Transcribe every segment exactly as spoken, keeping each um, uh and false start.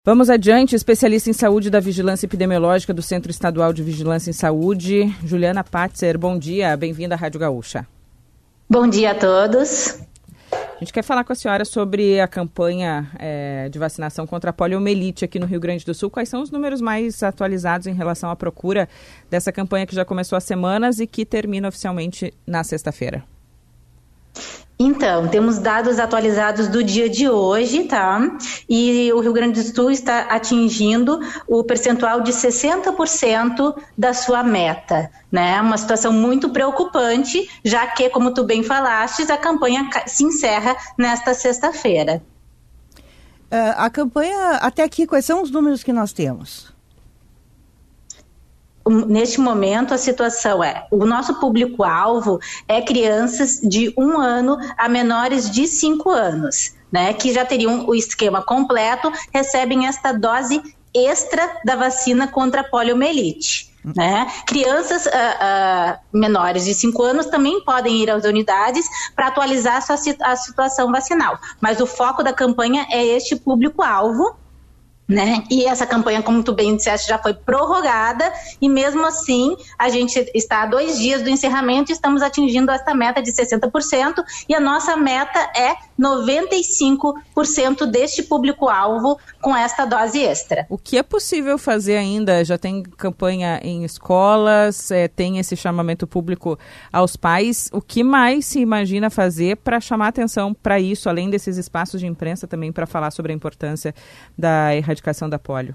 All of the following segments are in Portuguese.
Vamos adiante, especialista em saúde da Vigilância Epidemiológica do Centro Estadual de Vigilância em Saúde, Juliana Patzer, bom dia, bem-vinda à Rádio Gaúcha. Bom dia a todos. A gente quer falar com a senhora sobre a campanha é, de vacinação contra a poliomielite aqui no Rio Grande do Sul. Quais são os números mais atualizados em relação à procura dessa campanha que já começou há semanas e que termina oficialmente na sexta-feira? Então, temos dados atualizados do dia de hoje, tá? E o Rio Grande do Sul está atingindo o percentual de sessenta por cento da sua meta, né? Uma situação muito preocupante, já que, como tu bem falaste, a campanha se encerra nesta sexta-feira. Uh, a campanha, até aqui, quais são os números que nós temos? Neste momento, a situação é, o nosso público-alvo é crianças de um ano a menores de cinco anos, né, que já teriam o esquema completo, recebem esta dose extra da vacina contra a poliomielite. Né? Crianças uh, uh, menores de cinco anos também podem ir às unidades para atualizar a, sua, a situação vacinal, mas o foco da campanha é este público-alvo. Né? E essa campanha, como tu bem disseste, já foi prorrogada e mesmo assim a gente está a dois dias do encerramento e estamos atingindo esta meta de sessenta por cento e a nossa meta é noventa e cinco por cento deste público-alvo com esta dose extra. O que é possível fazer ainda? Já tem campanha em escolas, é, tem esse chamamento público aos pais. O que mais se imagina fazer para chamar atenção para isso, além desses espaços de imprensa também para falar sobre a importância da erradicação da polio?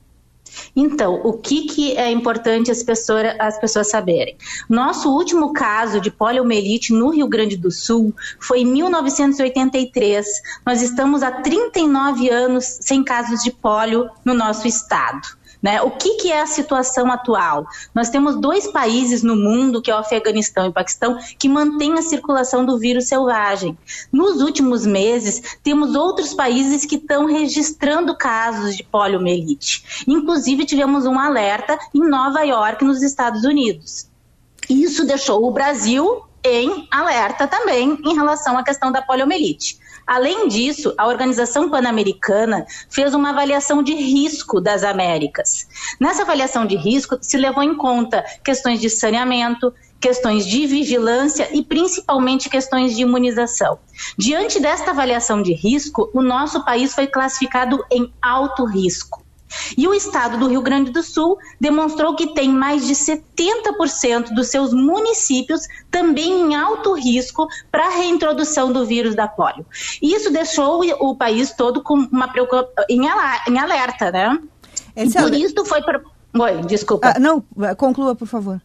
Então, o que, que é importante as pessoas, as pessoas saberem? Nosso último caso de poliomielite no Rio Grande do Sul foi em mil novecentos e oitenta e três. Nós estamos há trinta e nove anos sem casos de polio no nosso estado. Né? O que, que é a situação atual? Nós temos dois países no mundo, que é o Afeganistão e o Paquistão, que mantêm a circulação do vírus selvagem. Nos últimos meses, temos outros países que estão registrando casos de poliomielite. Inclusive, tivemos um alerta em Nova York, nos Estados Unidos. Isso deixou o Brasil em alerta também em relação à questão da poliomielite. Além disso, a Organização Pan-Americana fez uma avaliação de risco das Américas. Nessa avaliação de risco, se levou em conta questões de saneamento, questões de vigilância e principalmente questões de imunização. Diante desta avaliação de risco, o nosso país foi classificado em alto risco. E o estado do Rio Grande do Sul demonstrou que tem mais de setenta por cento dos seus municípios também em alto risco para a reintrodução do vírus da polio. E isso deixou o país todo com uma preocupação em alerta, né? Esse e por é... isso foi... Pro... Oi, desculpa. Ah, não, conclua, por favor.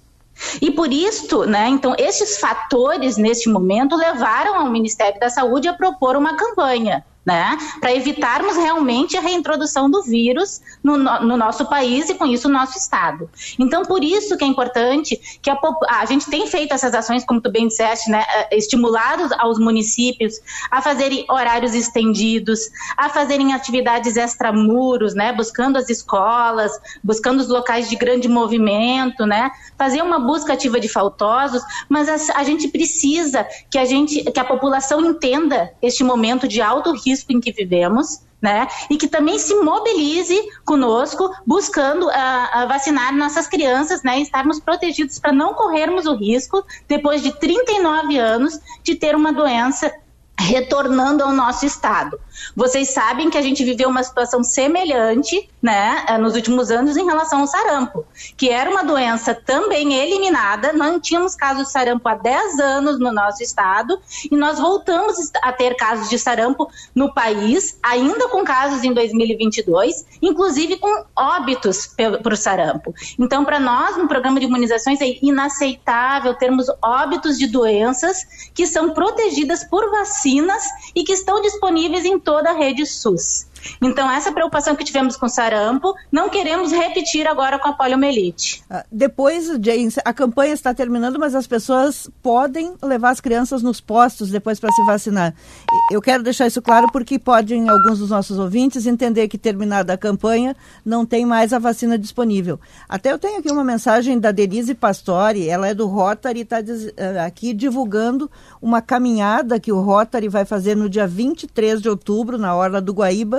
E por isso, né, então, esses fatores, neste momento, levaram ao Ministério da Saúde a propor uma campanha, né, para evitarmos realmente a reintrodução do vírus no, no nosso país e, com isso, no nosso estado. Então, por isso que é importante que a, a gente tem feito essas ações, como tu bem disseste, né, estimulados aos municípios a fazerem horários estendidos, a fazerem atividades extramuros, né, buscando as escolas, buscando os locais de grande movimento, né, fazer uma busca ativa de faltosos, mas a, a gente precisa que a, gente, que a população entenda este momento de alto risco em que vivemos, né? E que também se mobilize conosco, buscando uh, uh, vacinar nossas crianças, né? E estarmos protegidos para não corrermos o risco, depois de trinta e nove anos, de ter uma doença retornando ao nosso estado. Vocês sabem que a gente viveu uma situação semelhante, né, nos últimos anos em relação ao sarampo, que era uma doença também eliminada, não tínhamos casos de sarampo há dez anos no nosso estado, e nós voltamos a ter casos de sarampo no país, ainda com casos em dois mil e vinte e dois, inclusive com óbitos por sarampo. Então, para nós, no programa de imunizações, é inaceitável termos óbitos de doenças que são protegidas por vacinas e que estão disponíveis em toda a rede SUS. Então, essa preocupação que tivemos com o sarampo, não queremos repetir agora com a poliomielite. Depois, James, a campanha está terminando, mas as pessoas podem levar as crianças nos postos depois para se vacinar. Eu quero deixar isso claro porque podem alguns dos nossos ouvintes entender que, terminada a campanha, não tem mais a vacina disponível. Até eu tenho aqui uma mensagem da Denise Pastore, ela é do Rotary e está aqui divulgando uma caminhada que o Rotary vai fazer no dia vinte e três de outubro, na Orla do Guaíba,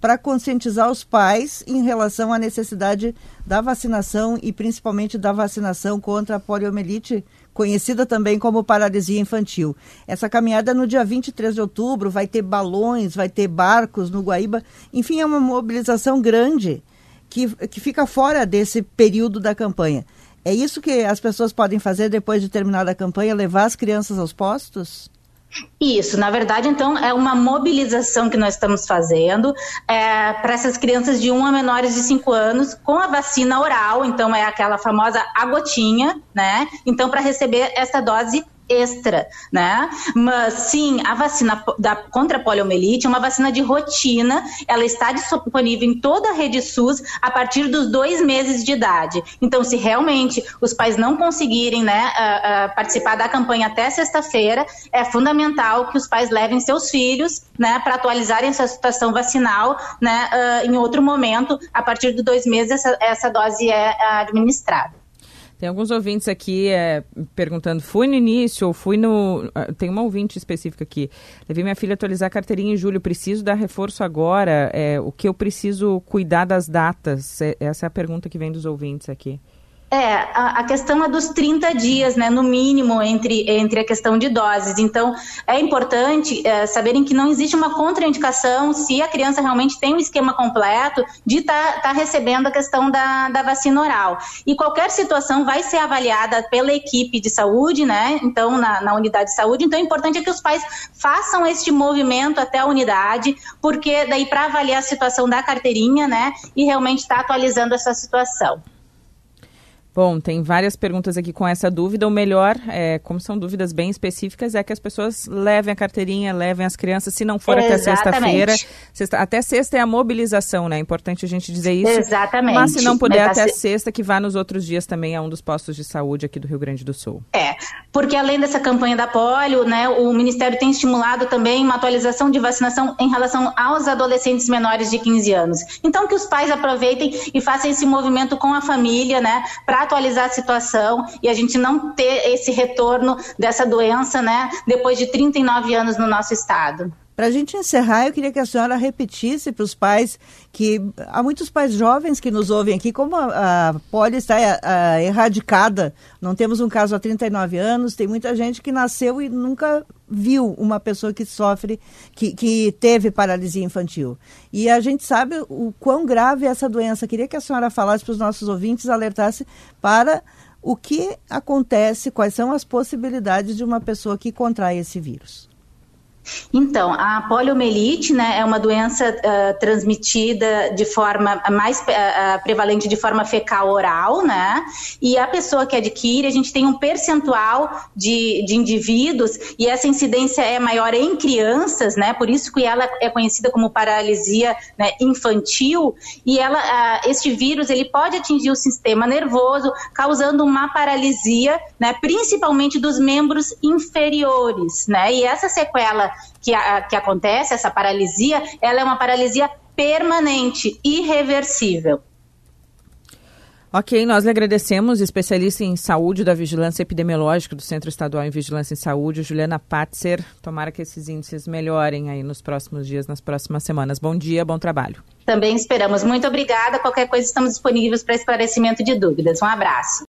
para conscientizar os pais em relação à necessidade da vacinação e principalmente da vacinação contra a poliomielite, conhecida também como paralisia infantil. Essa caminhada no dia vinte e três de outubro vai ter balões, vai ter barcos no Guaíba, enfim, é uma mobilização grande que, que fica fora desse período da campanha. É isso que as pessoas podem fazer depois de terminar a campanha, levar as crianças aos postos? Isso, na verdade, então, é uma mobilização que nós estamos fazendo é, para essas crianças de um a menores de cinco anos com a vacina oral, então é aquela famosa a gotinha, né? Então, para receber essa dose extra, né? Mas sim, a vacina da, contra a poliomielite é uma vacina de rotina, ela está disponível em toda a rede SUS a partir dos dois meses de idade. Então, se realmente os pais não conseguirem, né, uh, uh, participar da campanha até sexta-feira, é fundamental que os pais levem seus filhos, né, para atualizarem sua situação vacinal, né, uh, em outro momento, a partir dos dois meses essa, essa dose é uh, administrada. Tem alguns ouvintes aqui é, perguntando, fui no início ou fui no... Tem uma ouvinte específica aqui. Levei minha filha atualizar a carteirinha em julho, preciso dar reforço agora? É, o que eu preciso cuidar das datas? É, essa é a pergunta que vem dos ouvintes aqui. É, a, a questão é dos trinta dias, né, no mínimo, entre, entre a questão de doses. Então, é importante é, saberem que não existe uma contraindicação se a criança realmente tem um esquema completo de estar tá, tá recebendo a questão da, da vacina oral. E qualquer situação vai ser avaliada pela equipe de saúde, né, então, na, na unidade de saúde. Então, o importante é que os pais façam este movimento até a unidade, porque daí para avaliar a situação da carteirinha, né, e realmente estar tá atualizando essa situação. Bom, tem várias perguntas aqui com essa dúvida. O melhor, é, como são dúvidas bem específicas, é que as pessoas levem a carteirinha, levem as crianças, se não for Exatamente. até sexta-feira. Sexta, até sexta é a mobilização, né? É importante a gente dizer isso. Exatamente. Mas se não puder Mas até se... sexta, que vá nos outros dias também a um dos postos de saúde aqui do Rio Grande do Sul. É, porque além dessa campanha da polio, né, o Ministério tem estimulado também uma atualização de vacinação em relação aos adolescentes menores de quinze anos. Então, que os pais aproveitem e façam esse movimento com a família, né, para atualizar a situação e a gente não ter esse retorno dessa doença, né, depois de trinta e nove anos no nosso estado. Para a gente encerrar, eu queria que a senhora repetisse para os pais, que há muitos pais jovens que nos ouvem aqui, como a, a polio está a, a, erradicada, não temos um caso há trinta e nove anos, tem muita gente que nasceu e nunca viu uma pessoa que sofre, que, que teve paralisia infantil. E a gente sabe o quão grave é essa doença. Queria que a senhora falasse para os nossos ouvintes, alertasse para o que acontece, quais são as possibilidades de uma pessoa que contrai esse vírus. Então, a poliomielite, né, é uma doença uh, transmitida de forma mais uh, prevalente de forma fecal oral, né, e a pessoa que adquire, a gente tem um percentual de, de indivíduos e essa incidência é maior em crianças, né, por isso que ela é conhecida como paralisia, né, infantil, e ela, uh, este vírus, ele pode atingir o sistema nervoso, causando uma paralisia, né, principalmente dos membros inferiores, né, e essa sequela Que, a, que acontece, essa paralisia, ela é uma paralisia permanente, irreversível. Ok, nós lhe agradecemos, especialista em saúde da Vigilância Epidemiológica do Centro Estadual em Vigilância em Saúde, Juliana Patzer. Tomara que esses índices melhorem aí nos próximos dias, nas próximas semanas. Bom dia, bom trabalho. Também esperamos. Muito obrigada. Qualquer coisa, estamos disponíveis para esclarecimento de dúvidas. Um abraço.